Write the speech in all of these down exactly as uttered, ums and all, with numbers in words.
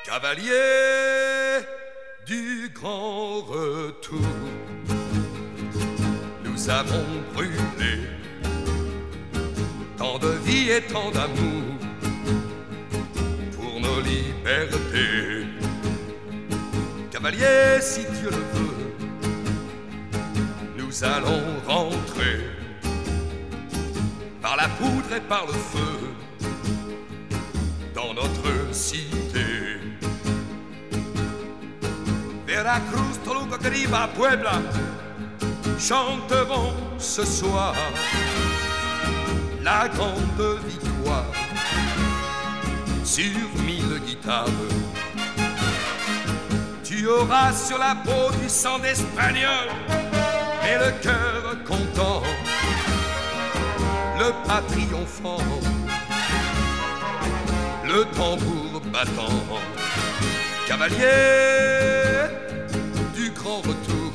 Cavalier du grand retour, nous avons brûlé tant de vie et tant d'amour pour nos libertés. Cavalier, si Dieu le veut, nous allons rentrer par la poudre et par le feu dans notre cité. Veracruz, Toluca, Cariba, Puebla chanteront ce soir la grande victoire sur mille guitares. Tu auras sur la peau du sang d'Espagnol, mais le cœur content, le pas triomphant, le tambour battant. Cavalier du grand retour,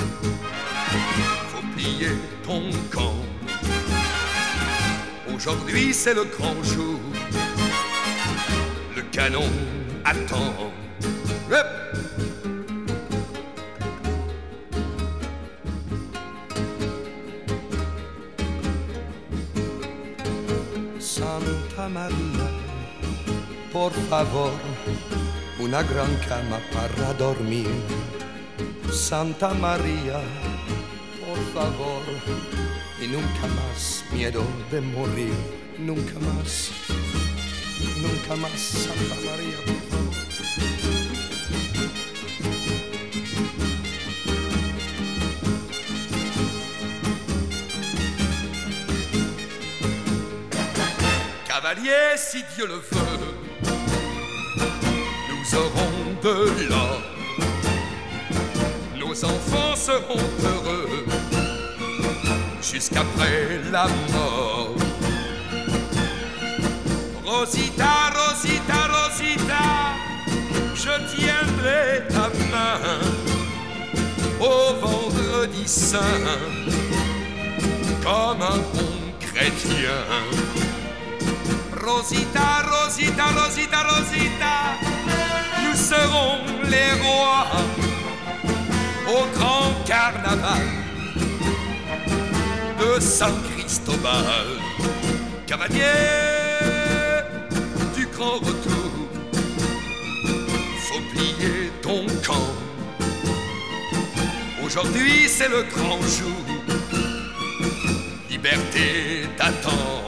faut plier ton camp. Aujourd'hui c'est le grand jour, le canon attend. Hop! Santa Maria, por favor, una gran cama para dormir. Santa Maria, por favor, y nunca más miedo de morir. Nunca más, nunca más, Santa Maria, por favor. Cavalier, si Dieu le veut, nous aurons de l'or, nos enfants seront heureux jusqu'après la mort. Rosita, Rosita, Rosita, je tiendrai ta main au vendredi saint comme un bon chrétien. Rosita, Rosita, Rosita, Rosita, nous serons les rois au grand carnaval de San Cristobal. Cavalier du grand retour, faut plier ton camp. Aujourd'hui c'est le grand jour, liberté t'attend.